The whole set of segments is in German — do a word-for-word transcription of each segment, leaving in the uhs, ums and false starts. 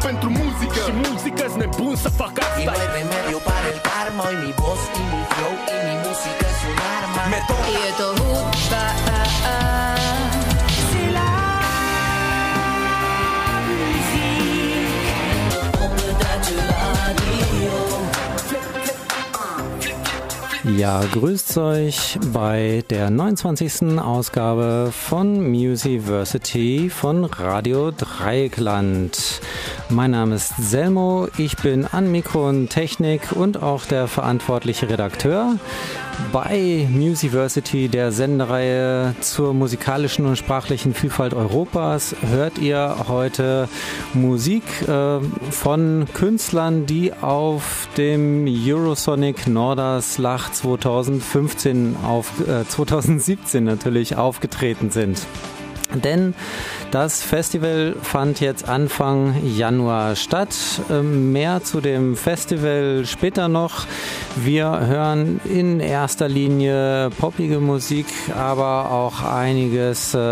pentru muzică și muzică-s nebun să fac asta. Y no hay remedio para el karma. Y mi voz y mi flow y mi música es un arma. Me toca. Y esto gusta, ah, ah. Si la musique on peut être radio. Ja, grüßt euch bei der neunundzwanzigsten Ausgabe von Musiversity von Radio Dreieckland. Mein Name ist Selmo, ich bin an Mikro und Technik und auch der verantwortliche Redakteur bei Musiversity, der Sendereihe zur musikalischen und sprachlichen Vielfalt Europas. Hört ihr heute Musik äh, von Künstlern, die auf dem Eurosonic Norderslag zweitausendfünfzehn auf, äh, zweitausendsiebzehn natürlich aufgetreten sind. Denn das Festival fand jetzt Anfang Januar statt. Mehr zu dem Festival später noch. Wir hören in erster Linie poppige Musik, aber auch einiges äh,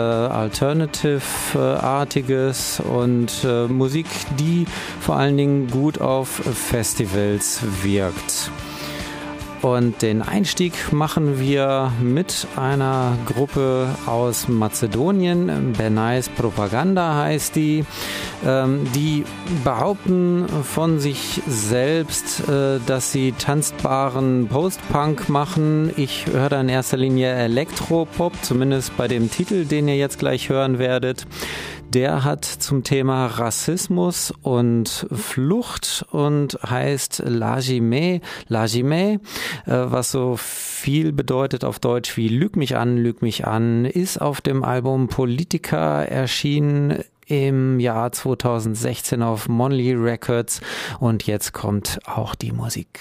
Alternative-artiges und äh, Musik, die vor allen Dingen gut auf Festivals wirkt. Und den Einstieg machen wir mit einer Gruppe aus Mazedonien, Benais Propaganda heißt die. Ähm, die behaupten von sich selbst, äh, dass sie tanzbaren Post-Punk machen. Ich höre da in erster Linie Elektropop, zumindest bei dem Titel, den ihr jetzt gleich hören werdet. Der hat zum Thema Rassismus und Flucht und heißt Lajime, Lajime, was so viel bedeutet auf Deutsch wie Lüg mich an, lüg mich an, ist auf dem Album Politica erschienen im Jahr zweitausendsechzehn auf Monly Records und jetzt kommt auch die Musik.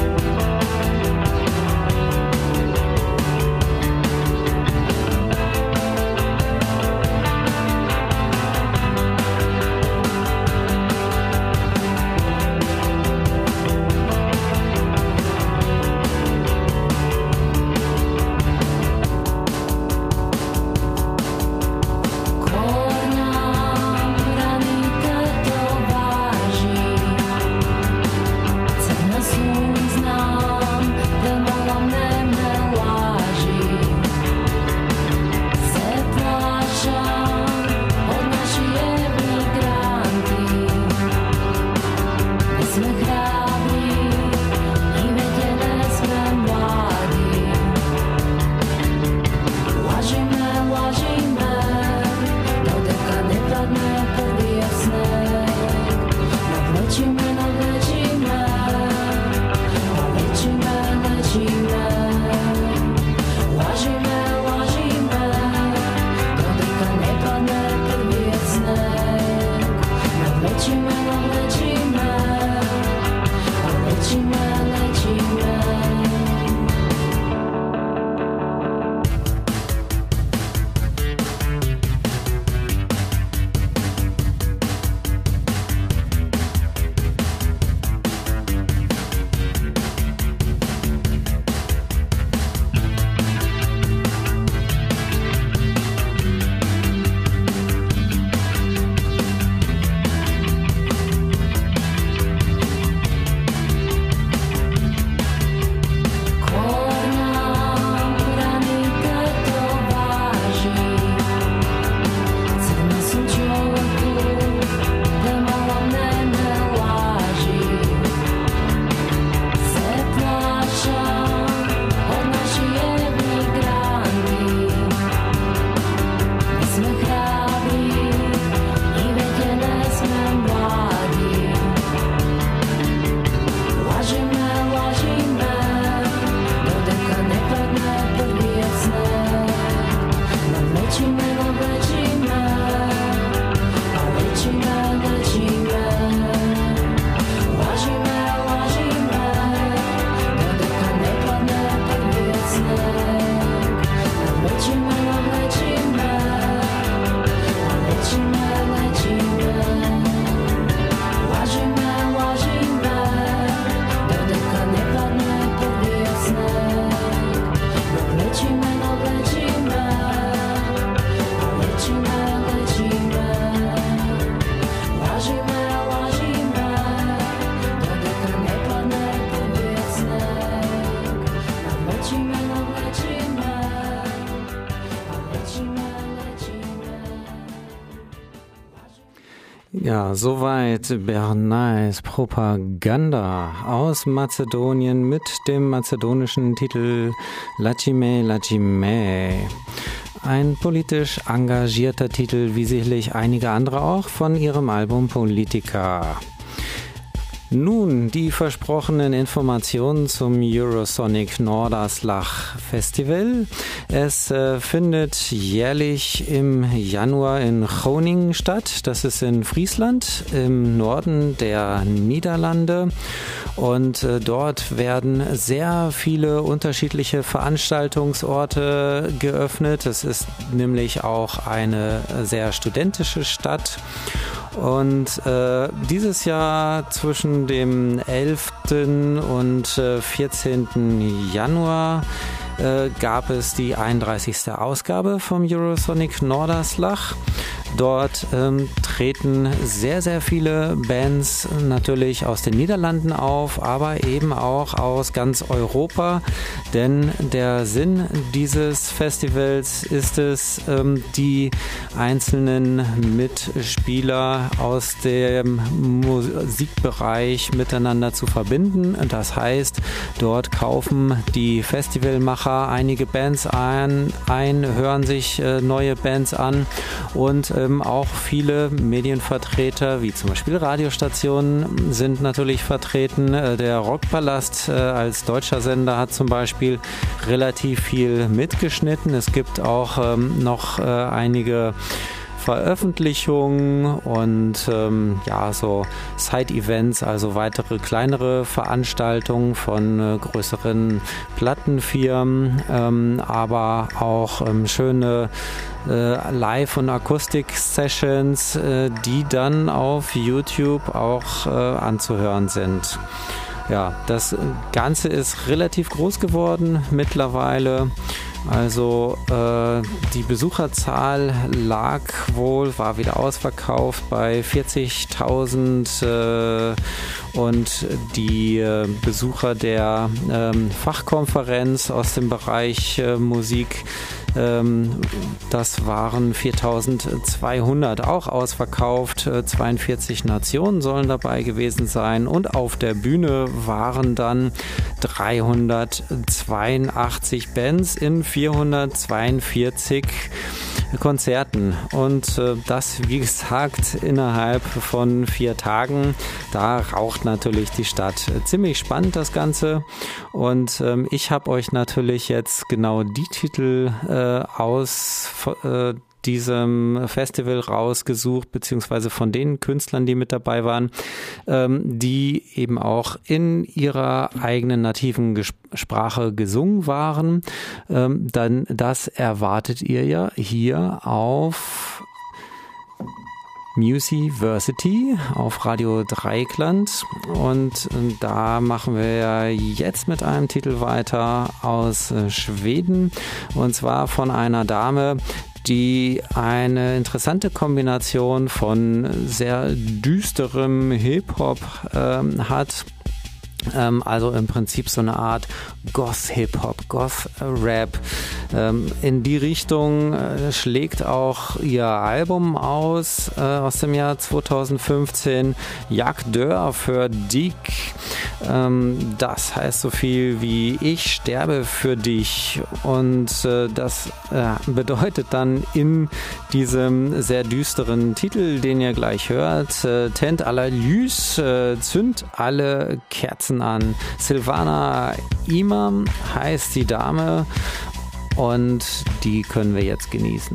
Thank Ja, soweit Bernays Propaganda aus Mazedonien mit dem mazedonischen Titel Lachime Lachime. Ein politisch engagierter Titel, wie sicherlich einige andere auch, von ihrem Album Politica. Nun die versprochenen Informationen zum Eurosonic Nordaslach Festival. Es äh, findet jährlich im Januar in Groningen statt. Das ist in Friesland im Norden der Niederlande. Und äh, dort werden sehr viele unterschiedliche Veranstaltungsorte geöffnet. Es ist nämlich auch eine sehr studentische Stadt. Und äh, dieses Jahr zwischen dem elften und äh, vierzehnten Januar äh, gab es die einunddreißigste Ausgabe vom Eurosonic Nordaslach. Dort ähm, treten sehr, sehr viele Bands natürlich aus den Niederlanden auf, aber eben auch aus ganz Europa, denn der Sinn dieses Festivals ist es, ähm, die einzelnen Mitspieler aus dem Musikbereich miteinander zu verbinden. Das heißt, dort kaufen die Festivalmacher einige Bands ein, ein hören sich äh, neue Bands an und ähm, auch viele Medienvertreter, wie zum Beispiel Radiostationen, sind natürlich vertreten. Der Rockpalast äh, als deutscher Sender hat zum Beispiel relativ viel mitgeschnitten. Es gibt auch ähm, noch äh, einige Veröffentlichungen und ähm, ja, so Side-Events, also weitere kleinere Veranstaltungen von äh, größeren Plattenfirmen, ähm, aber auch ähm, schöne äh, Live- und Akustik-Sessions, äh, die dann auf YouTube auch äh, anzuhören sind. Ja, das Ganze ist relativ groß geworden mittlerweile. Also äh, die Besucherzahl lag wohl, war wieder ausverkauft bei vierzigtausend äh, und die äh, Besucher der ähm, Fachkonferenz aus dem Bereich äh, Musik, ähm, das waren viertausendzweihundert, auch ausverkauft. Äh, zweiundvierzig Nationen sollen dabei gewesen sein und auf der Bühne waren dann dreihundertzweiundachtzig Bands in vierhundertzweiundvierzig Konzerten und äh, das, wie gesagt, innerhalb von vier Tagen. Da raucht natürlich die Stadt. Ziemlich spannend das Ganze und ähm, ich habe euch natürlich jetzt genau die Titel äh, aus äh, diesem Festival rausgesucht, beziehungsweise von den Künstlern, die mit dabei waren, ähm, die eben auch in ihrer eigenen nativen Ges- Sprache gesungen waren. Ähm, dann das erwartet ihr ja hier auf Musiversity auf Radio Dreieckland und da machen wir ja jetzt mit einem Titel weiter aus Schweden und zwar von einer Dame, die eine interessante Kombination von sehr düsterem Hip-Hop ähm, hat. Ähm, also im Prinzip so eine Art Goth-Hip-Hop, Goth-Rap. Ähm, in die Richtung äh, schlägt auch ihr Album aus, äh, aus dem Jahr zweitausendfünfzehn, Jag dör för dig. Ähm, das heißt so viel wie Ich sterbe für dich. Und äh, das äh, bedeutet dann in diesem sehr düsteren Titel, den ihr gleich hört, äh, Tent alla ljus, äh, zünd alle Kerzen an. Silvana Imam heißt die Dame und die können wir jetzt genießen.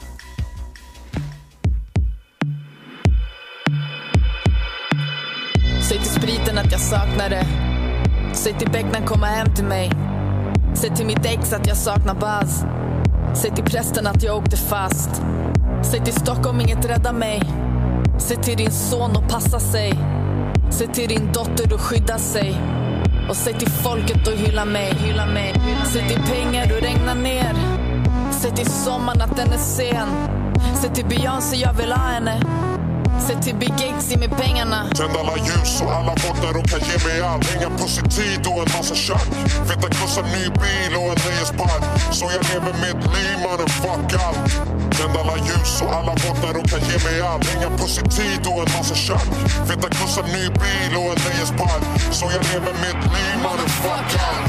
Säg till spriten att jag saknar det. Säg till becknen komma hem till mig. Säg till mitt ex att jag saknar buzz. Säg till prästen att jag åkte fast. Säg till Stockholm inget rädda mig. Säg till din son att passa sig. Säg till din dotter att skydda sig. Och säg till folket att hylla mig, hylla mig. Säg till pengar att regna ner. Säg till sommaren att den är sen. Säg till Beyoncé jag vill ha henne. Sätt till big gigs, ge mig pengarna. Tänd alla ljus och alla vaknar och kan ge mig allt. Inga positiv och en massa tjack. Feta krossar, ny bil och en nöjespark. Så jag lever mitt liv, mannen, fuck allt. Tänd alla ljus och alla vaknar och kan ge mig allt. Inga positiv och en massa tjack. Feta krossar, ny bil och en nöjespark. Så jag lever mitt liv, mannen, fuck allt.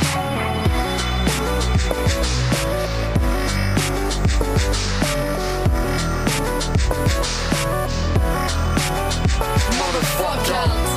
Fuck allt.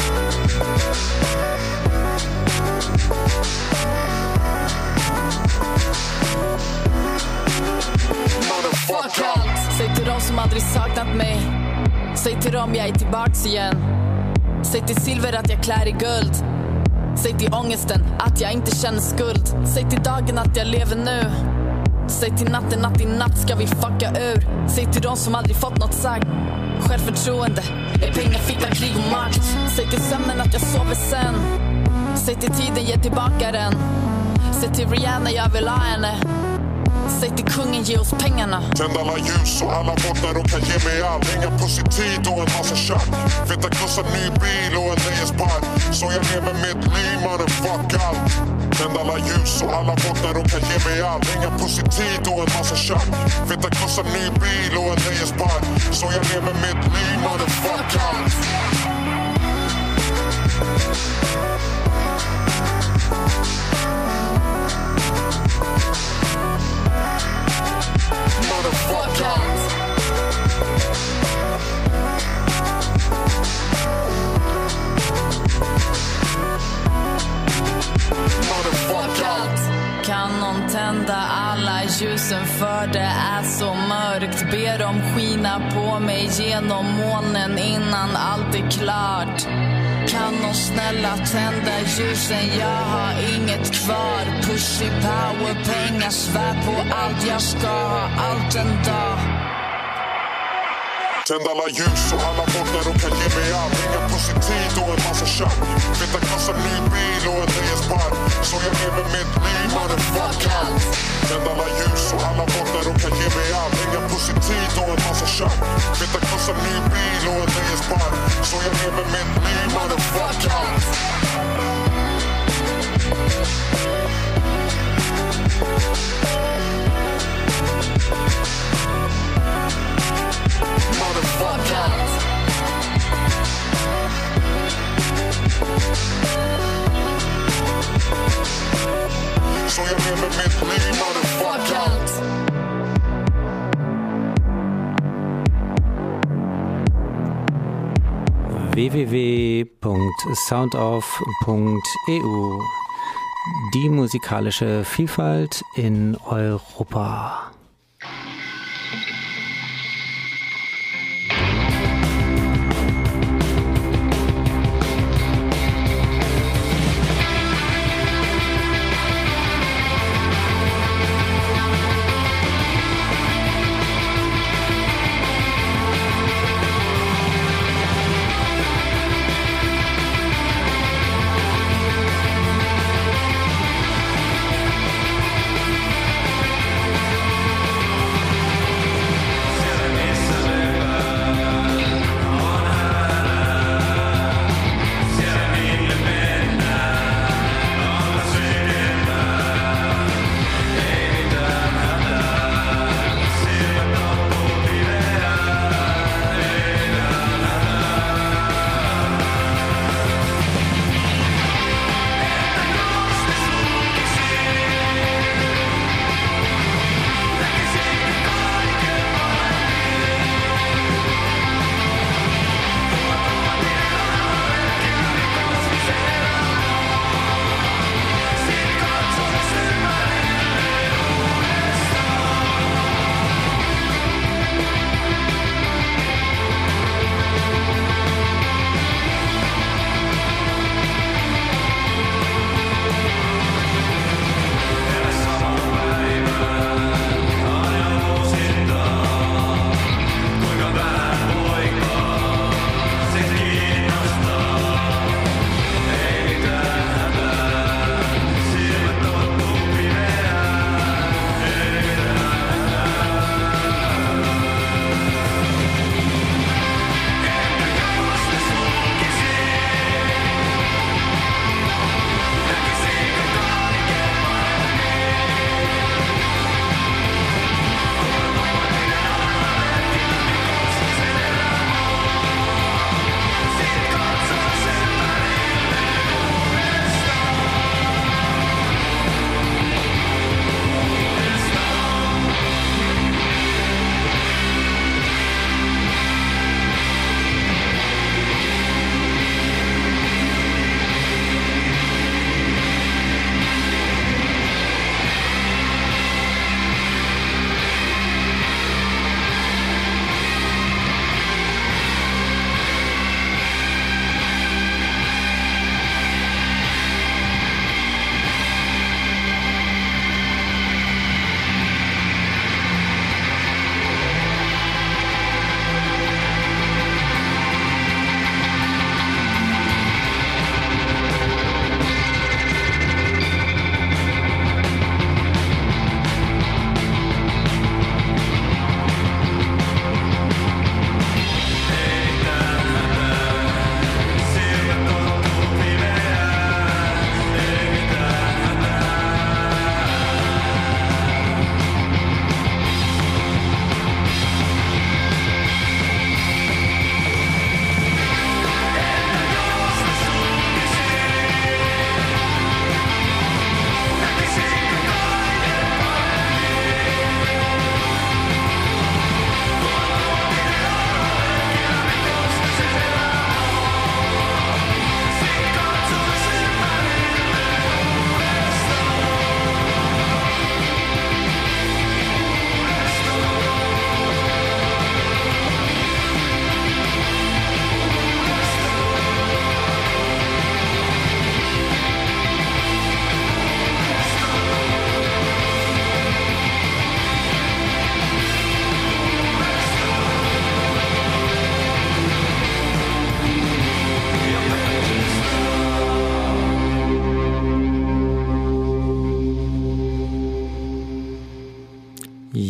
Fuck allt. Säg till dem som aldrig saknat mig. Säg till dem jag är tillbaks igen. Säg till silver att jag klär i guld. Säg till ångesten att jag inte känner skuld. Säg till dagen att jag lever nu. Säg till natten att i natt ska vi fucka ur. Säg till dem som aldrig fått något sagt. Självförtroende är pengar, fitta, krig och makt. Säg till sömnen att jag sover sen. Säg till tiden, ge tillbaka den. Säg till Rihanna, jag vill ha henne. Säg till kungen, ge oss pengarna. Tänd alla ljus och alla vaknar och kan ge mig allt. Inga positiv och en massa tjack. Feta krossar, ny bil och en nöjespark. Så jag lever mitt liv, mannen, fuck allt. Tänd alla ljus och alla vaknar och kan ge mig allt. Inga positiv och en massa tjack. Feta krossar, ny bil och en nöjespark. Så jag lever mitt liv, mannen, fuck allt. Fuck allt. Fuck allt. Kan någon tända alla ljusen för det är så mörkt. Ber dem skina på mig genom molnen innan allt är klart. Kan någon snälla tända ljusen, jag har inget kvar. Pushy power, pengar, svär på allt jag ska ha allt en dag. Tänd alla ljus och alla vaknar och kan ge mig allt. Inga positiv och en massa tjack. Feta krossar, ny bil och en nöjespark. Så jag lever mitt liv, mannen, fuck allt. Tänd alla ljus och alla vaknar och kan ge mig allt. Inga positiv och en massa tjack. Feta krossar, ny bil och en nöjespark. Så jag lever mitt liv, mannen, fuck allt. Fuck allt. Så jag lever mitt liv, mannen, fuck allt. w w w punkt soundoff punkt e u Die musikalische Vielfalt in Europa.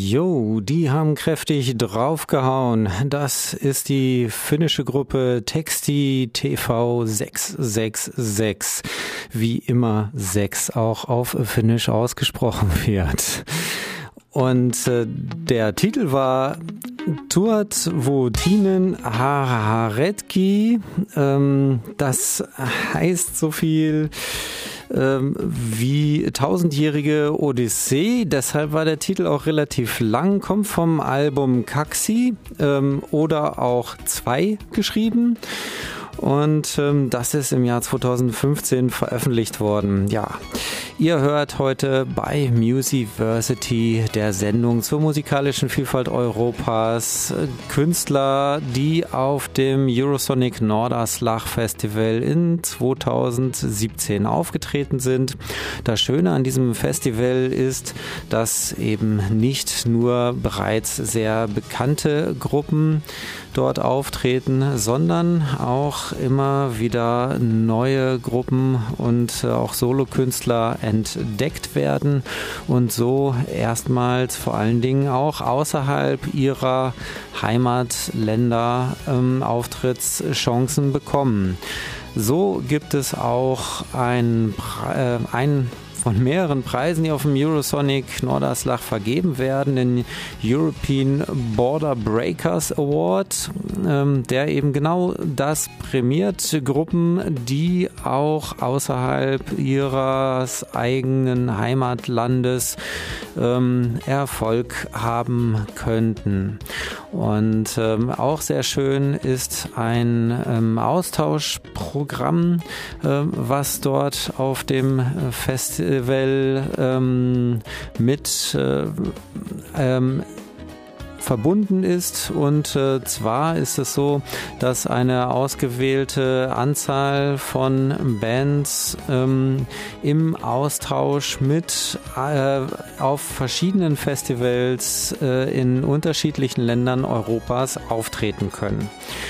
Jo, die haben kräftig draufgehauen. Das ist die finnische Gruppe Teksti T V sechs sechs sechs. Wie immer sechs auch auf Finnisch ausgesprochen wird. Und äh, der Titel war Tuat Vuotinen Haaretki. Ähm, das heißt so viel ähm, wie tausendjährige Odyssee. Deshalb war der Titel auch relativ lang. Kommt vom Album Kaksi ähm, oder auch zwei geschrieben. Und ähm, das ist im Jahr zweitausendfünfzehn veröffentlicht worden. Ja, ihr hört heute bei Musiversity, der Sendung zur musikalischen Vielfalt Europas, Künstler, die auf dem Eurosonic Nordaslach Festival in zweitausendsiebzehn aufgetreten sind. Das Schöne an diesem Festival ist, dass eben nicht nur bereits sehr bekannte Gruppen dort auftreten, sondern auch immer wieder neue Gruppen und auch Solokünstler entdeckt werden und so erstmals vor allen Dingen auch außerhalb ihrer Heimatländer ähm, Auftrittschancen bekommen. So gibt es auch ein, äh, ein von mehreren Preisen, die auf dem Eurosonic Nordaslach vergeben werden, den European Border Breakers Award, ähm, der eben genau das prämiert, Gruppen, die auch außerhalb ihres eigenen Heimatlandes ähm, Erfolg haben könnten. Und ähm, auch sehr schön ist ein ähm, Austauschprogramm, äh, was dort auf dem Festival ähm, mit äh, ähm, verbunden ist. Und äh, zwar ist es so, dass eine ausgewählte Anzahl von Bands ähm, im Austausch mit äh, auf verschiedenen Festivals äh, in unterschiedlichen Ländern Europas auftreten können.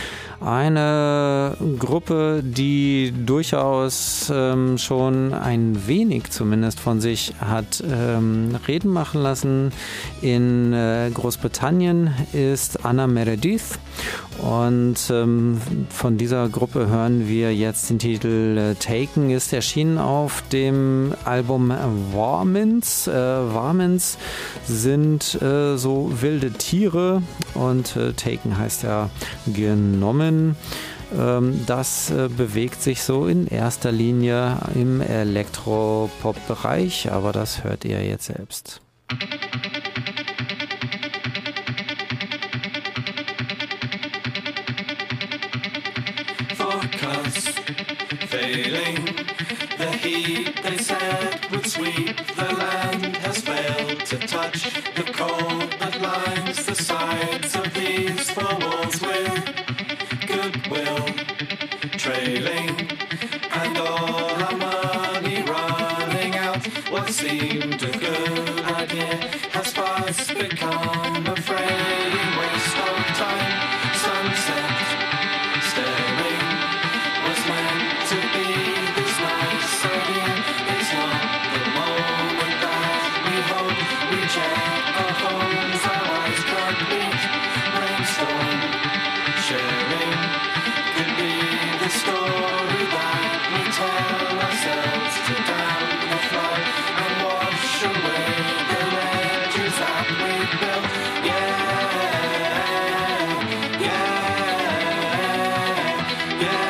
Eine Gruppe, die durchaus ähm, schon ein wenig zumindest von sich hat ähm, reden machen lassen in äh, Großbritannien, ist Anna Meredith. Und ähm, von dieser Gruppe hören wir jetzt den Titel äh, Taken, ist erschienen auf dem Album Varmints. Äh, Varmints sind äh, so wilde Tiere und äh, Taken heißt ja genommen. Ähm, das äh, bewegt sich so in erster Linie im Elektropop-Bereich, aber das hört ihr jetzt selbst. Failing, the heat they said would sweep the land has failed to touch the cold that lines the sides of these four walls with goodwill trailing, and all our money running out. What seemed a good idea has fast become a fraying waste of time. Sunset staring was meant to be this nice idea. It's not the moment that we hope. We check our phones, our eyes can't reach. Brainstorm, sharing could be the story that we tell ourselves to down the flood and wash away the ledges that we built. Yeah, yeah, yeah.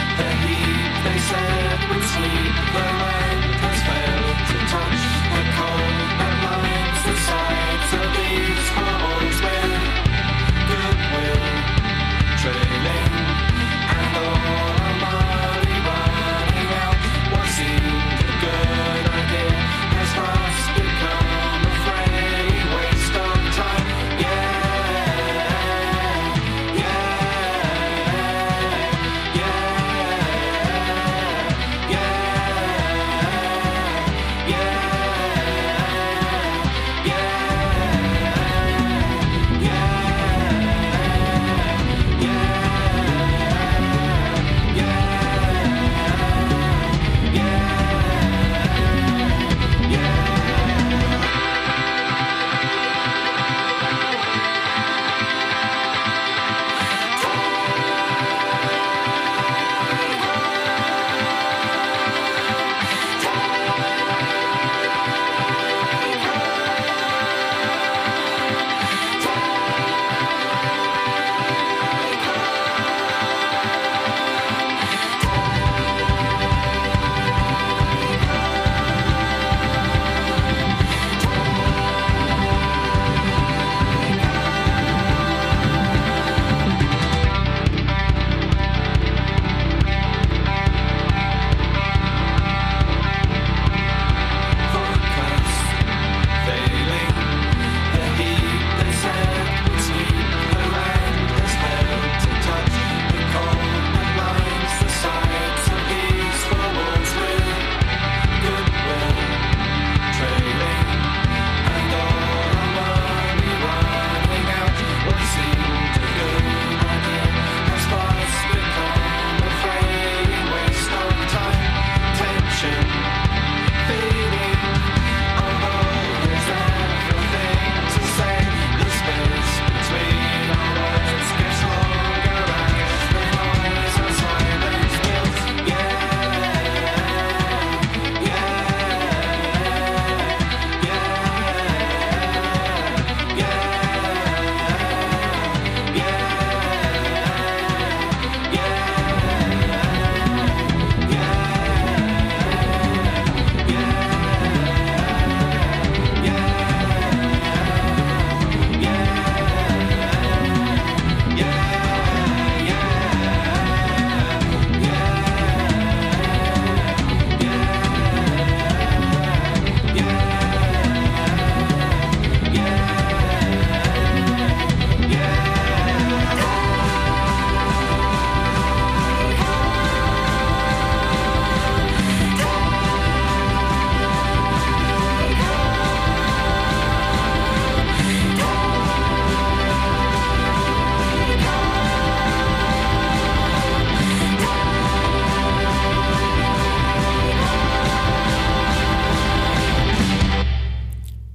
Sleep, the land has failed to touch the cold.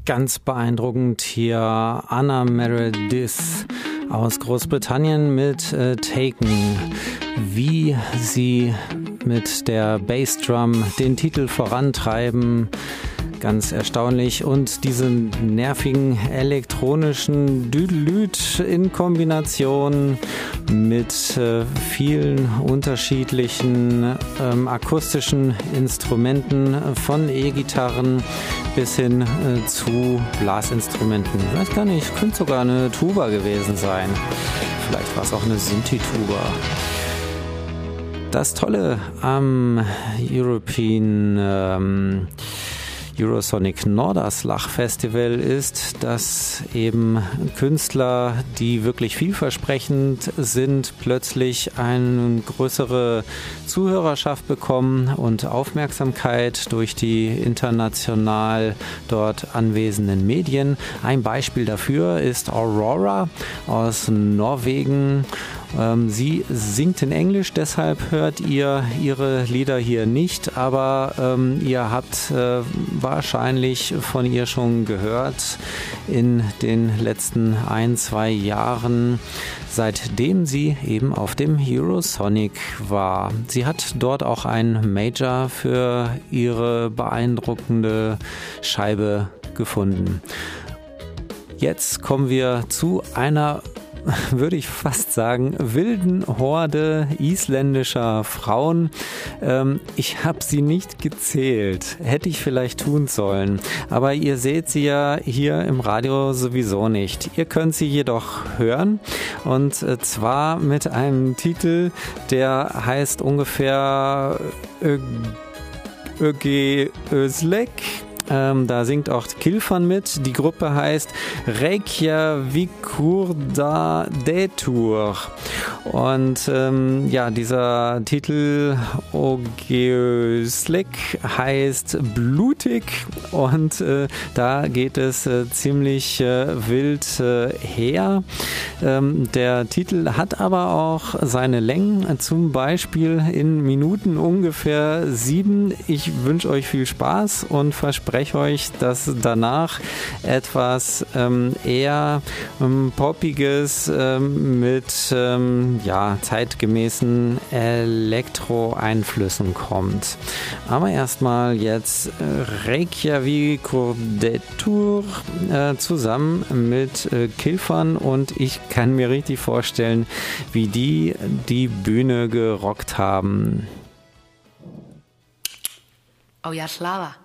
Ganz beeindruckend hier Anna Meredith aus Großbritannien mit äh, Taken. Wie sie mit der Bassdrum den Titel vorantreiben, ganz erstaunlich. Und diesen nervigen elektronischen Düdelüt in Kombination mit äh, vielen unterschiedlichen ähm, akustischen Instrumenten, von E-Gitarren bis hin äh, zu Blasinstrumenten. Ich weiß gar nicht, könnte sogar eine Tuba gewesen sein. Vielleicht war es auch eine Synthi-Tuba. Das Tolle am European ähm, Eurosonic Norderslag Festival ist, dass eben Künstler, die wirklich vielversprechend sind, plötzlich eine größere Zuhörerschaft bekommen und Aufmerksamkeit durch die international dort anwesenden Medien. Ein Beispiel dafür ist Aurora aus Norwegen. Sie singt in Englisch, deshalb hört ihr ihre Lieder hier nicht, aber ähm, ihr habt äh, wahrscheinlich von ihr schon gehört in den letzten ein, zwei Jahren, seitdem sie eben auf dem Eurosonic war. Sie hat dort auch ein Major für ihre beeindruckende Scheibe gefunden. Jetzt kommen wir zu einer, würde ich fast sagen, wilden Horde isländischer Frauen. Ähm, ich habe sie nicht gezählt. Hätte ich vielleicht tun sollen. Aber ihr seht sie ja hier im Radio sowieso nicht. Ihr könnt sie jedoch hören. Und äh, zwar mit einem Titel, der heißt ungefähr Öge Özlek. Ähm, da singt auch Kilfan mit. Die Gruppe heißt Reykjavíkurda Detour. Und ähm, ja, dieser Titel Ogeöslek heißt Blutig und äh, da geht es äh, ziemlich äh, wild äh, her. Ähm, der Titel hat aber auch seine Längen, zum Beispiel in Minuten ungefähr sieben. Ich wünsche euch viel Spaß und verspreche euch, dass danach etwas ähm, eher ähm, Poppiges ähm, mit ähm, ja, zeitgemäßen Elektro-Einflüssen kommt. Aber erstmal jetzt Reykjavíkur Detour äh, zusammen mit äh, Kilfan und ich kann mir richtig vorstellen, wie die die Bühne gerockt haben. Oh ja, Slava.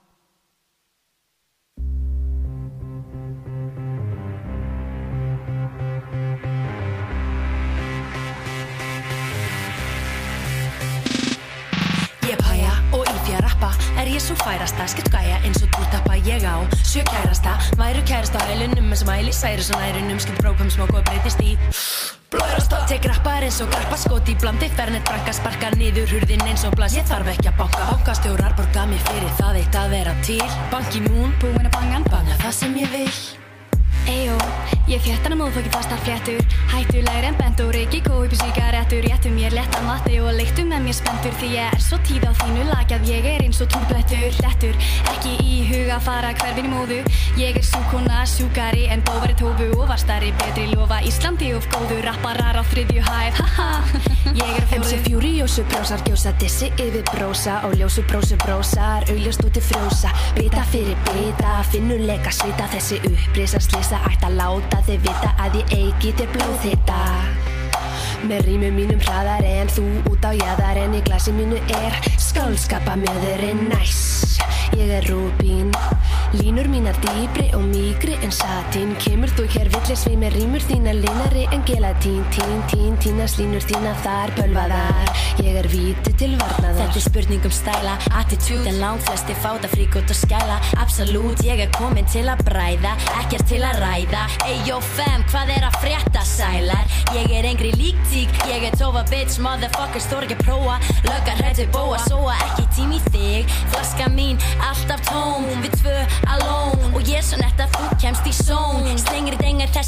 Er ég svo færasta, skipt gæja eins og túrtappa ég á sjö kærasta, væru kærasta á hælunum með smæli, særi svo nærunum, skipt brókum smók og breytist í blöðrasta. Tek rappar eins og grappa, skot í blandi, fernet branka, sparka niður hurðin eins og blas, ég þarf ekki að banka. Bankastjórar borga mér fyrir það eitt að vera til, banki mún, búin að bangan, banga það sem ég vil. Eyjó, ég fréttan að móðfóki fastar fléttur, hættulegri en bent og reiki, kóipi sígarettur, réttu mér léttan matti og leiktu með mér spenntur, því ég er svo tíð á þínu lagi að ég er eins og túrblettur. Lettur, ekki í huga að fara hverfin í móðu, ég er súkona, sjúkari en bóvari tófu og var stærri, betri lofa Íslandi of góðu, rapparar á þriðju hæð, haha, ég er fjóru. M C Furiosu brósar, gjósa dissi yfir brósa og ljósu brósu brósar, augljóst út í frjósa, bita fyrir bita, finnuleika svita, þessi upprisa slisa ætti að láta þig vita að ég eigi þér blóð þetta. Með rímum mínum hraðar en þú út á jaðar en í glasi mínu er skáldskapa mjöðurinn næs. Ég er rúbín, línur mínar dýpri og mýkri en satín. Kemur þú hér villis við með rímur þínar linari en gelatín. Tín, tín, tínast línur þínar þar bölvaðar. Ég er víti til varnaðar. Þetta er spurning um stæla, attitude en langt flesti fáta frík út og skæla. Absolutt, ég er komin til að bræða, ekkert til að ræða. Eyjó fem, hvað er að frétta sælar? Ég er engri líktík, ég er tófa bitch, motherfuckers þor ekki prófa. Löggar hrættu bóa, sóa ekki tím í þig. Flaska mín, alltaf tóm, við tvö alone. Og ég er svo nett að þú kemst í són. Slengri dengar þess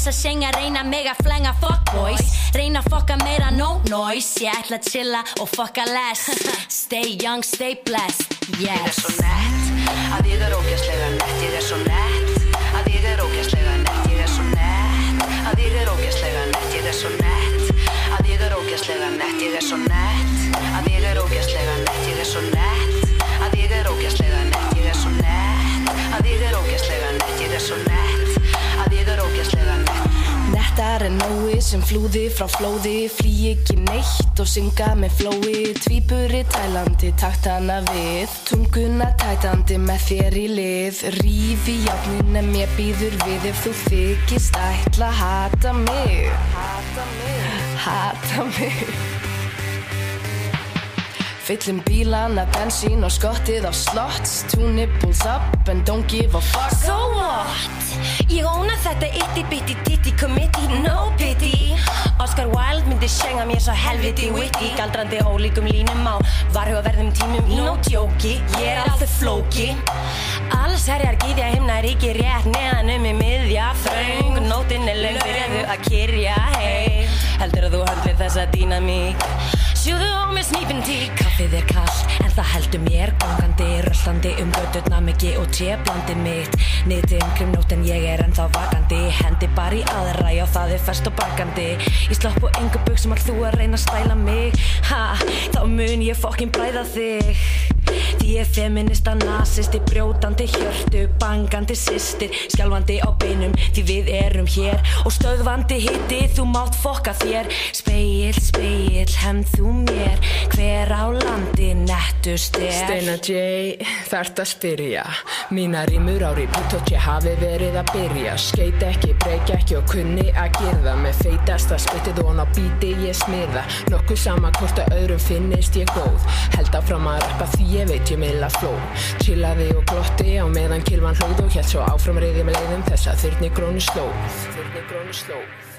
þess að syngja, reyna mig að flenga fuckboys. Reyna að fokka meira, no noise. Ég ætla að chilla og fokka less. Stay young, stay blessed, yes. Ég er svo nett, að ég er ógeðslega nett. Ég er svo nett, að ég er ógeðslega nett. Ég er svo nett, að ég er ógeðslega nett. Ég er svo nett, að ég er ógeðslega nett. Ég er svo nett, að ég er ógeðslega nett. Ég er svo nett, að ég er ógeðslega nett. Ég er svo nett, að ég er ógeðslega nett. Ég er svo nett, að ég er ógeðslega nett. Nettar en nói sem flúði frá flóði, flý ekki neitt og synga með flói. Tvíburi tælandi, takt hana við, tunguna tætandi með þér í lið. Ríf í járnin en mér býður við ef þú þykist ætla að hata mig. Hata mig, hata mig. Fyllum bílana, bensín og skottið á slots. Two nipples up and don't give a fuck. So what? Ég óna þetta itty bitty titty committee, no pity. Oscar Wilde myndi sjenga mér svo helviti witty. Galdrandi ólíkum línum á varhugaverðum tímum í no djóki. Ég er alveg flóki. Alls herjar gyðja himna ríki rétt neðan um í miðja. Þröng, nótin er löng, byrjaðu að kyrja, hey. Heldur að þú höndlir þessa dýnamík. Sjúðu á mér snípin tík. Kaffið er kall, en það heldur mér gangandi, röllandi um göturna miki og tjeblandi mitt. Niðri umkring nótt en ég er ennþá vakandi. Hendi bara í aðra, já það er fest og brakandi. Í slopp og engu buxum all þú að reyna að stæla mig. Ha, þá mun ég fokkin bræða þig. Því ég er feminista, nasisti, brjótandi hjörtu, bangandi systir, skjálfandi á beinum, því við erum hér. Og stöðvandi hitti, þú mátt fokka þér. Spegill, spegill, hefn þú mér, hver á landi nettust er. Steina J, þarft að spyrja, mína rímur á repeat og ég hafi verið að byrja. Skeit ekki, breyk ekki og kunni að girða, með feitasta spyttið og á bíti ég smirða. Nokkuð sama hvort að öðrum finnist ég góð, held áfram að rappa því ég veit ég meila fló. Chillaði og glotti á meðan kylvan hlóð og hélt svo áfram reyði með leiðum þessa þyrni grónu sló. Þyrni grónu sló.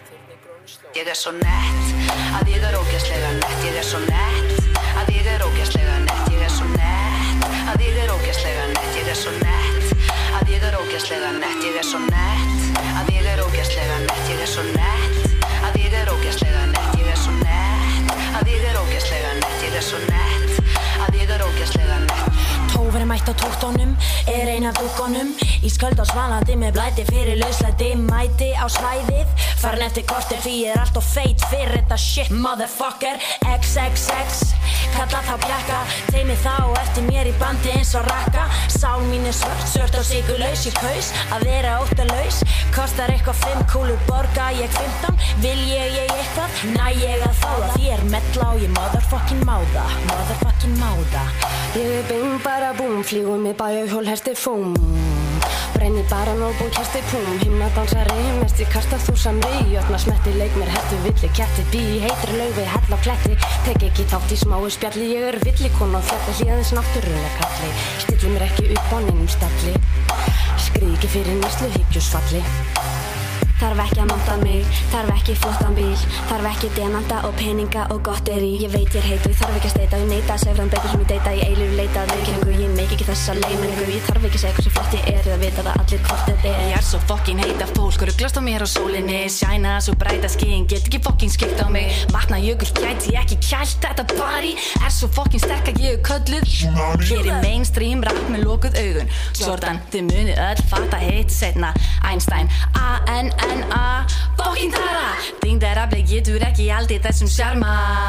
Ég er svo nett, að ég er ógeðslega nett. Ég er svo nett, að ég er ógeðslega nett. Ég er svo nett, að ég er ógeðslega nett. Ég er svo nett, að ég er ógeðslega nett. Ég er svo nett, að ég er ógeðslega nett. Ég er svo nett, að ég er ógeðslega nett. Ég er svo nett, að ég er ógeðslega nett. Ég er svo nett, að ég er ógeðslega nett. Tófur mætt á tóktónum, er ein af dúkkonum. Ísköld og svalandi með blæti fyrir lauslæti. Mæti á svæðið, farin eftir kortir því ég er allt og feit fyrir þetta shit motherfucker. X X X, kalla þá bjakka, teimi þá eftir mér í bandi eins og rakka. Sál mín er svört, svört og sigurlaus. Ég kaus að vera óttalaus. Kostar eitthvað fimm kúlur, borga ég fimmtán. Vil ég ég eitthvað, næ ég að fá það. Þér mella og ég motherfucking máða, motherfucking máða. Ég er bing bara búm, flýgum í bæja hjól herti fúm. Brenni bara nóbún kerti púm, himna dansari, mesti kasta þú samri. Jötna smetti, leik mér hertu villi, ketti, bí í heitri laufi, hell á kletti. Tek ekki þátt í smáu spjalli, ég er villikona og þetta hlýðins náttúrulega kalli. Stilli mér ekki upp á neinum stalli, skrið ekki fyrir nýslu hyggjusfalli. Þarf ekki að monta mig, þarf ekki flottan bíl, þarf ekki demanta og peninga og gotteri. Ég veit ég er heitu, þarf ekki að steita, ég neita að segja frá betur sem ég deita, ég eilur leita að viðurkenningu, ég meik ekki þessa leimenningu. Ég þarf ekki að segja hversu flott ég er, eða vita það allir hvort þetta er. Ég er svo fokkin heita fólk, ruglast á mér á sólinni, shæna svo bræta skinn, get ekki fokkin skipt á mig. Vatna jökul gæti ekki kælt, þetta body er svo fokkin sterk að ég er kölluð. Hér er mainstream rap með lokuð augun. Jordan, þið munið öll fatta hitt setna. Einstein, A N N A, fokkin Tara. Þyngdarafli getur ekki aldrei þessum sjarma.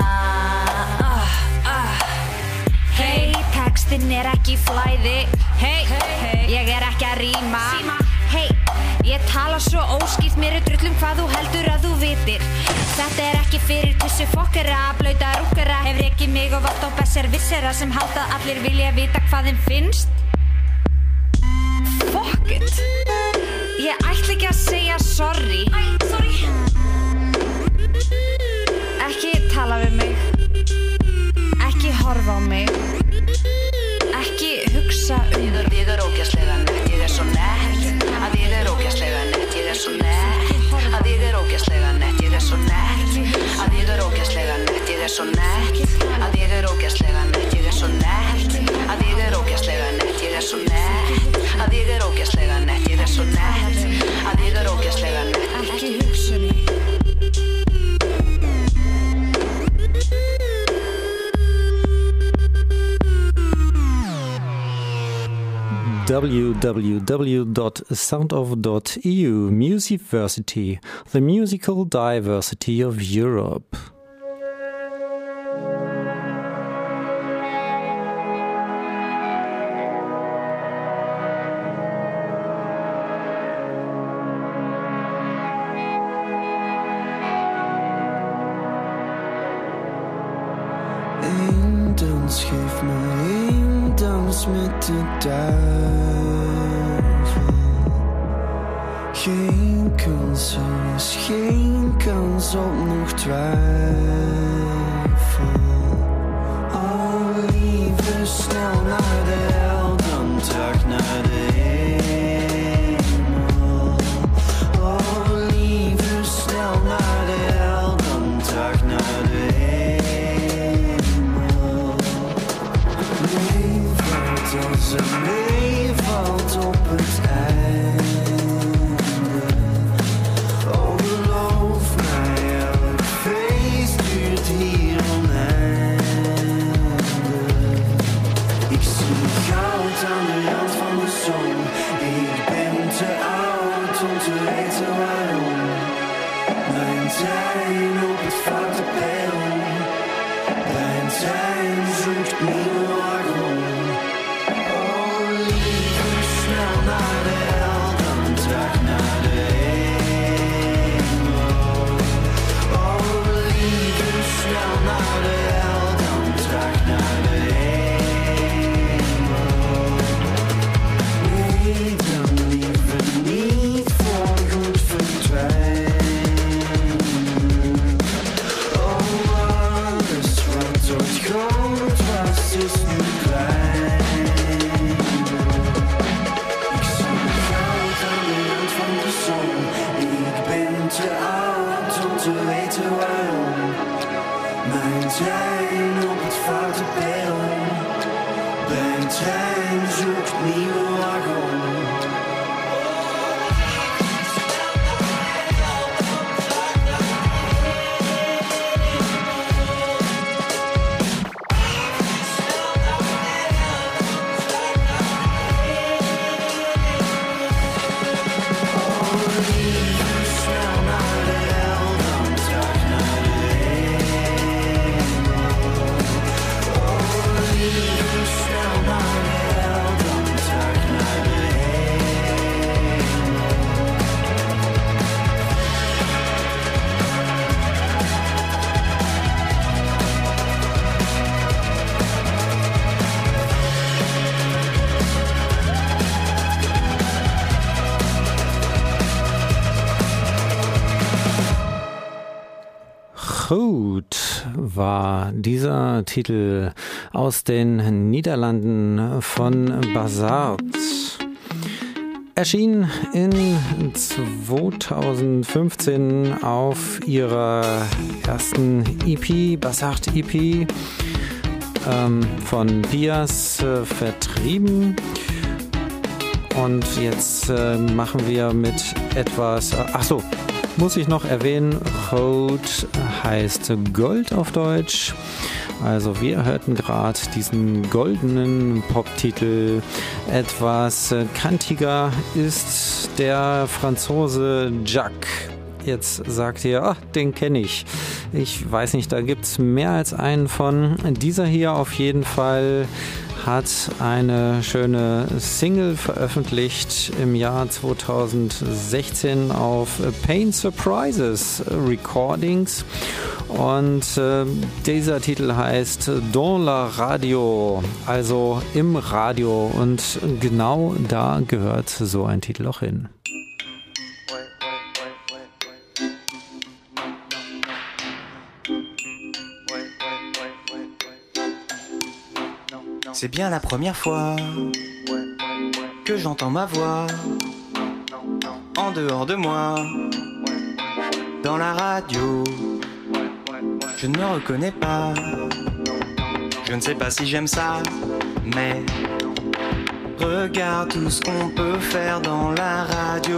ah, ah. Hey, textin er ekki flæði. Hey, hey, ég er ekki að ríma. Hey, ég tala svo óskýrt, mér er drullum hvað þú heldur að þú vitir. Þetta er ekki fyrir tussu fokkera, blauta rúkera. Hefur ekki mig og vart á besser vissera sem halda allir vilja vita hvað þeim finnst. Fuck it. Ég ætla ekki að segja sorry. Æ, sorry. Ekki tala við mig. Ekki horfa á mig. Ekki hugsa um mig. Ég er ógeðslega nett, ég er svo nett. Að ég er ógeðslega nett, ég er svo nett. Að ég er ógeðslega nett, ég er svo nett. Að ég er ógeðslega nett, ég er svo nett. Að ég er ógeðslega nett, ég er svo nett. Að ég er ógeðslega nett, ég er svo nett. Að ég er ógeðslega nett, ég er svo nett. Að ég er ógeðslega nett. Ekki hugsa w w w dot soundoff dot e u. Musicversity, the musical diversity of Europe. Geef me één dans met de duivel. Geen kans, er is geen kans op nog twijfel. Oh, liever snel naar de hel dan terug naar de hemel. Oh, liever snel naar de hel dan terug naar de hemel. Als er meevalt op het einde. Oh, geloof mij, elk feest duurt hier oneindig. Ik zie goud aan de rand van de zon. Ik ben te oud om te weten waarom. Mijn trein op het foute perron. Mijn trein zoekt nieuwe wagon. Naar de hel, dan terug naar de hemel. Oh, liever snel naar de hel, dan terug naar de hemel. Nee, dan liever niet voor goed verdwijnen. Oh, alles wat ooit groot was, is nu klein. Te oud om te weten waarom. Mijn trein op het foute perron. Mijn trein zoekt nieuwe wagon. Goed war dieser Titel aus den Niederlanden von Bazard. Erschien in zweitausendfünfzehn auf ihrer ersten E P, Bazard E P, ähm, von Pias äh, vertrieben. Und jetzt äh, machen wir mit etwas, äh, ach so, muss ich noch erwähnen, Gold heißt Gold auf Deutsch. Also wir hörten gerade diesen goldenen Poptitel. Etwas kantiger ist der Franzose Jacques. Jetzt sagt ihr, ach, den kenne ich. Ich weiß nicht, da gibt es mehr als einen von. Dieser hier auf jeden Fall hat eine schöne Single veröffentlicht im Jahr zweitausendsechzehn auf Pain Surprises Recordings. Und äh, dieser Titel heißt Dans la Radio, also im Radio. Und genau da gehört so ein Titel auch hin. C'est bien la première fois que j'entends ma voix en dehors de moi, dans la radio. Je ne me reconnais pas, je ne sais pas si j'aime ça, mais regarde tout ce qu'on peut faire dans la radio.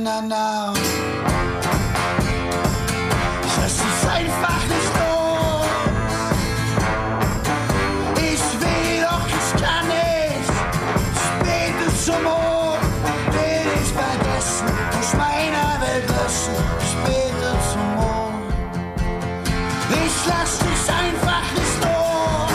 na, na. Das ist einfach nicht los. Ich will doch, ich kann nicht. Spätestens morgen will ich vergessen, aus meiner Welt löschen. Spätestens morgen. Ich lass dich einfach nicht los.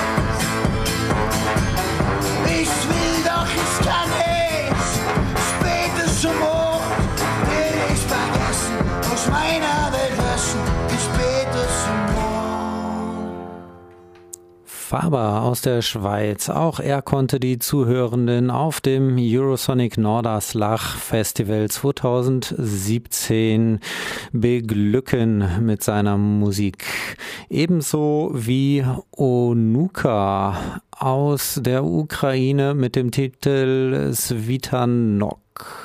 Ich will doch, ich kann nicht. Spätestens morgen will ich vergessen, aus meiner Welt löschen. Spätestens morgen. Faber aus der Schweiz. Auch er konnte die Zuhörenden auf dem Eurosonic Norderslach Festival zwanzig siebzehn beglücken mit seiner Musik. Ebenso wie Onuka aus der Ukraine mit dem Titel Svitanok.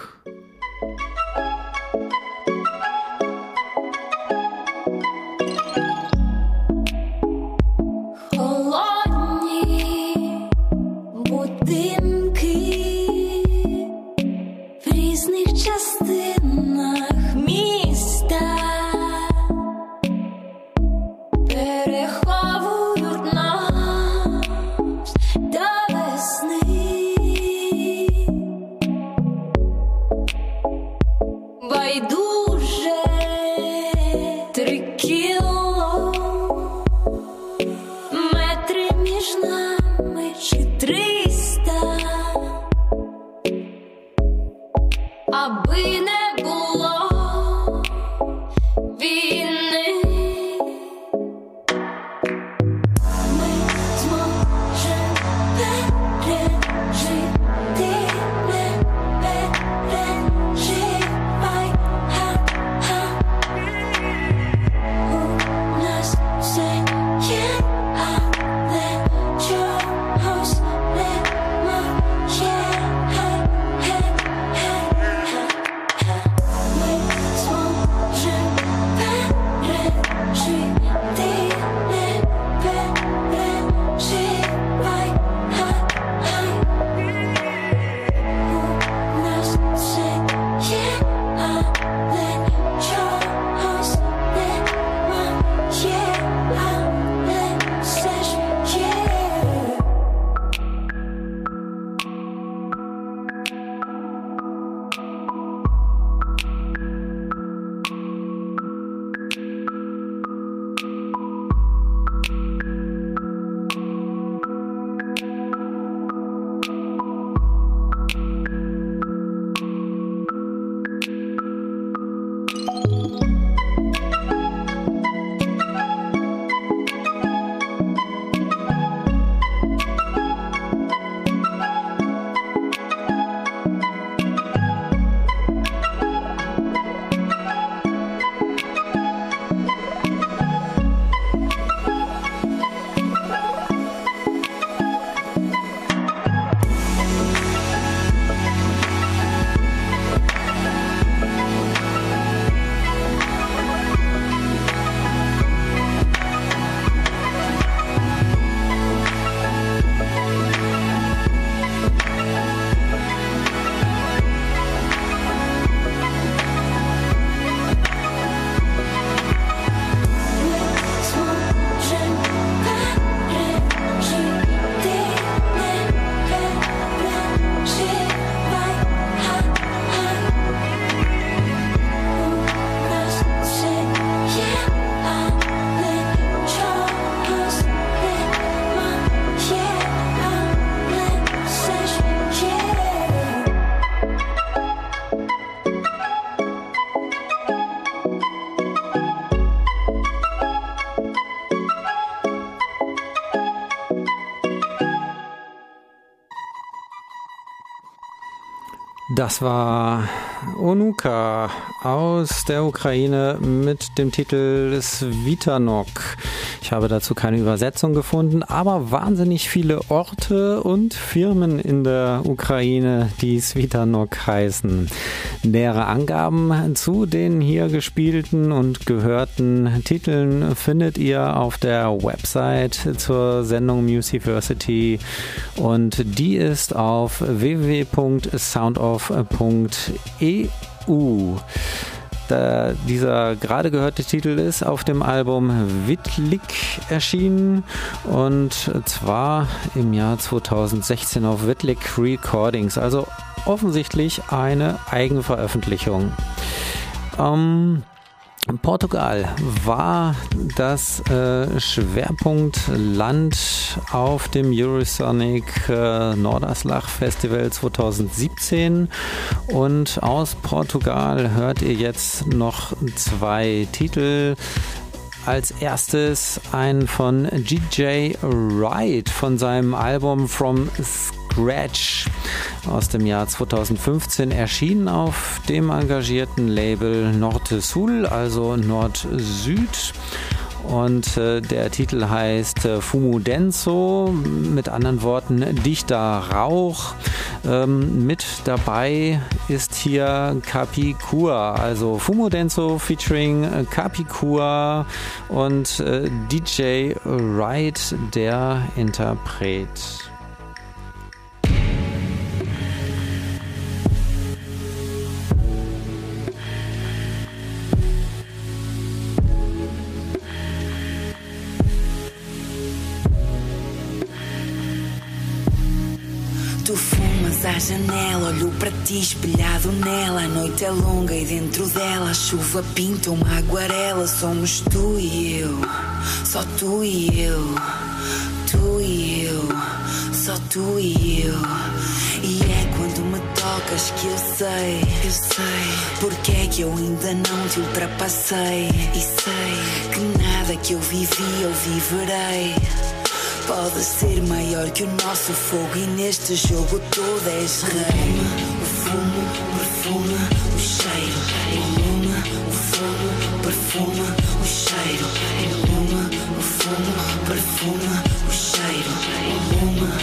Das war Onuka aus der Ukraine mit dem Titel Svitanok. Ich habe dazu keine Übersetzung gefunden, aber wahnsinnig viele Orte und Firmen in der Ukraine, die Svitanok heißen. Nähere Angaben zu den hier gespielten und gehörten Titeln findet ihr auf der Website zur Sendung Musicversity und die ist auf w w w punkt soundoff punkt e U. Da dieser gerade gehörte Titel ist auf dem Album Wittlik erschienen und zwar im Jahr zweitausendsechzehn auf Wittlik Recordings, also offensichtlich eine Eigenveröffentlichung. Ähm, Portugal war das äh, Schwerpunktland auf dem Eurosonic äh, Norderslag Festival zweitausendsiebzehn und aus Portugal hört ihr jetzt noch zwei Titel. Als erstes ein von G J Wright von seinem Album From Scratch aus dem Jahr zweitausendfünfzehn, erschienen auf dem engagierten Label Norte-Sul, also Nord-Süd. Und äh, der Titel heißt äh, Fumo Denso, mit anderen Worten dichter Rauch. Ähm, mit dabei ist hier Capicua, also Fumo Denso featuring äh, Capicua und äh, D J Wright, der Interpret. Tu fumas à janela, olho para ti espelhado nela. A noite é longa e dentro dela a chuva pinta uma aguarela. Somos tu e eu, só tu e eu, tu e eu, só tu e eu. E é quando me tocas que eu sei, eu sei porque é que eu ainda não te ultrapassei. E sei que nada que eu vivi eu viverei pode ser maior que o nosso fogo, e neste jogo todo és rei. O fumo perfuma o cheiro, iluma o fogo, perfuma o cheiro, iluma o fumo, perfuma o cheiro, iluma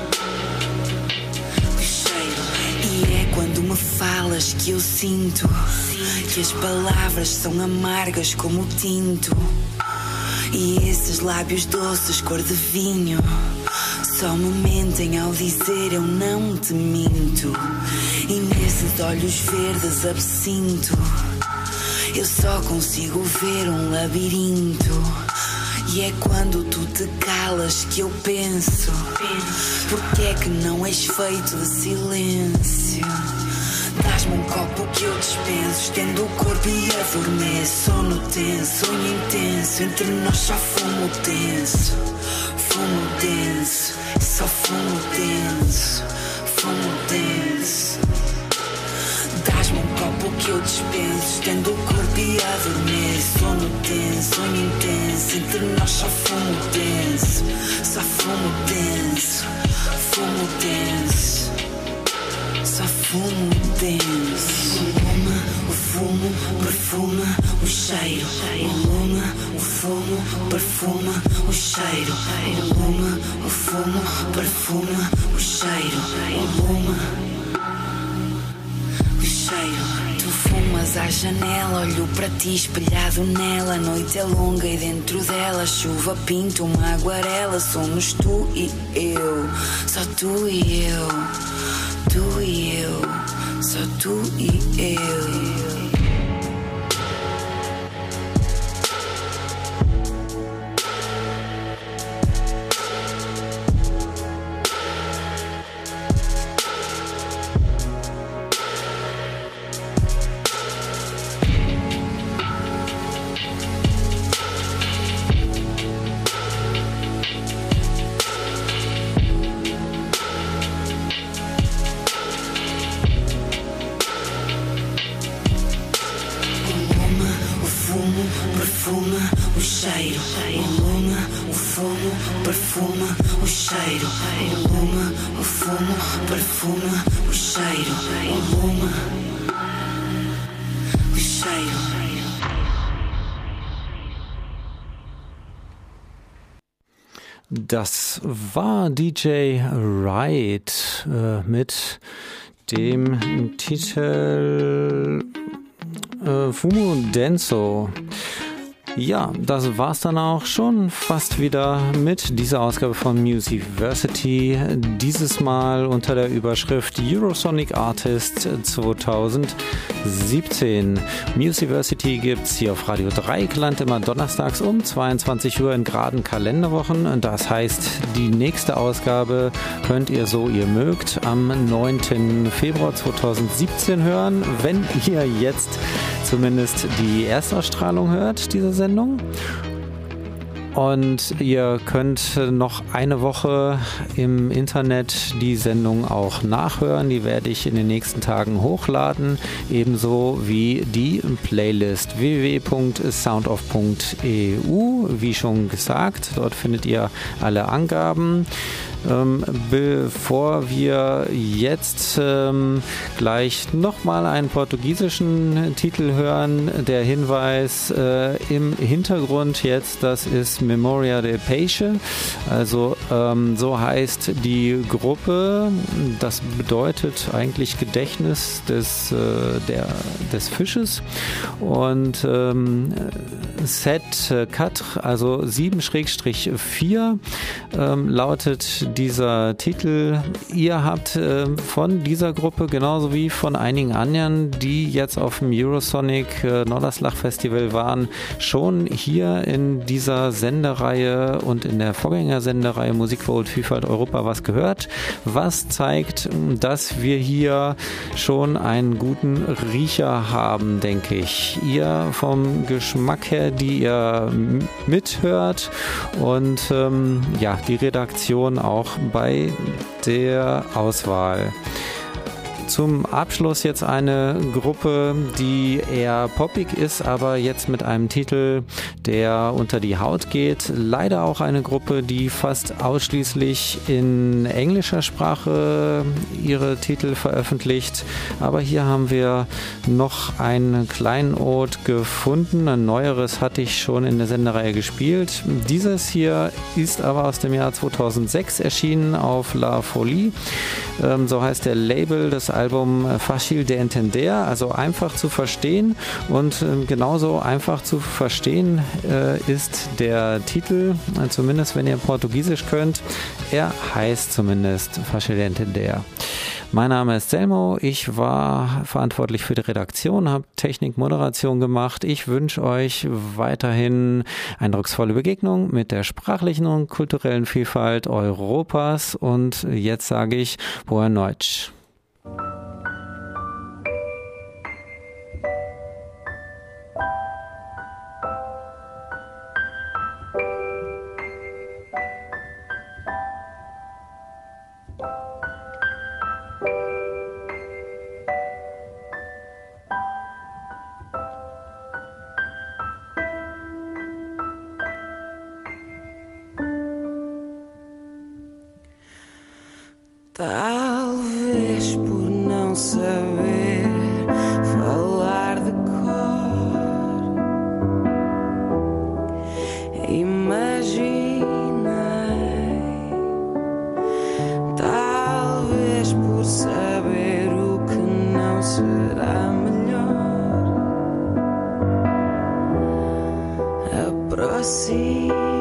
o cheiro. E é quando me falas que eu sinto que as palavras são amargas como o tinto. E esses lábios doces cor de vinho só me mentem ao dizer eu não te minto. E nesses olhos verdes absinto eu só consigo ver um labirinto. E é quando tu te calas que eu penso, porque é que não és feito de silêncio? Dás-me um copo que eu dispenso, estendo o corpo e adormeço. Sono tenso, sonho intenso, entre nós só fumo tenso. Fumo denso, só fumo denso, fumo denso. Dás-me um copo que eu dispenso, estendo o corpo e adormeço. Sono tenso, sonho intenso, entre nós só fumo denso. Só fumo denso, fumo denso, só fumo denso. Iluma o fumo, perfuma o cheiro. Iluma o fumo, perfuma o cheiro. Iluma o fumo, perfuma o cheiro. Iluma o cheiro. Tu fumas à janela, olho para ti espelhado nela. A noite é longa e dentro dela a chuva pinta uma aguarela. Somos tu e eu, só tu e eu, tu e eu, só tu e eu. Das war D J Wright äh, mit dem Titel äh, Fumo Denso. Ja, das war's dann auch schon fast wieder mit dieser Ausgabe von Musiversity. Dieses Mal unter der Überschrift Eurosonic Artist zwanzig siebzehn. Musiversity gibt's hier auf Radio Dreieckland immer donnerstags um zweiundzwanzig Uhr in geraden Kalenderwochen. Das heißt, die nächste Ausgabe könnt ihr, so ihr mögt, am neunten Februar zweitausendsiebzehn hören, wenn ihr jetzt zumindest die Erstausstrahlung hört, diese Sendung. Und ihr könnt noch eine Woche im Internet die Sendung auch nachhören. Die werde ich in den nächsten Tagen hochladen. Ebenso wie die Playlist w w w punkt soundoff punkt e u. Wie schon gesagt, dort findet ihr alle Angaben. Ähm, bevor wir jetzt ähm, gleich nochmal einen portugiesischen Titel hören, der Hinweis äh, im Hintergrund jetzt, das ist Memoria de Peixe, also ähm, so heißt die Gruppe, das bedeutet eigentlich Gedächtnis des, äh, der, des Fisches und ähm, Set quatre, also sieben vier ähm, lautet dieser Titel. Ihr habt äh, von dieser Gruppe genauso wie von einigen anderen, die jetzt auf dem Eurosonic äh, Norderslag Festival waren, schon hier in dieser Sendereihe und in der Vorgängersendereihe Musik für Vielfalt Europa was gehört, was zeigt, dass wir hier schon einen guten Riecher haben, denke ich. Ihr vom Geschmack her, die ihr mithört und ähm, ja, die Redaktion auch bei der Auswahl. Zum Abschluss jetzt eine Gruppe, die eher poppig ist, aber jetzt mit einem Titel, der unter die Haut geht. Leider auch eine Gruppe, die fast ausschließlich in englischer Sprache ihre Titel veröffentlicht. Aber hier haben wir noch einen Kleinod gefunden. Ein neueres hatte ich schon in der Sendereihe gespielt. Dieses hier ist aber aus dem Jahr zweitausendsechs erschienen auf La Folie. Ähm, so heißt der Label des Album Fácil de Entender, also einfach zu verstehen, und äh, genauso einfach zu verstehen äh, ist der Titel, äh, zumindest wenn ihr Portugiesisch könnt. Er heißt zumindest Fácil de Entender. Mein Name ist Selmo, ich war verantwortlich für die Redaktion, habe Technik, Moderation gemacht. Ich wünsche euch weiterhin eindrucksvolle Begegnung mit der sprachlichen und kulturellen Vielfalt Europas, und jetzt sage ich Boa Noite. Talvez por não saber falar de cor, imaginei. Talvez por saber o que não será melhor, aproxima.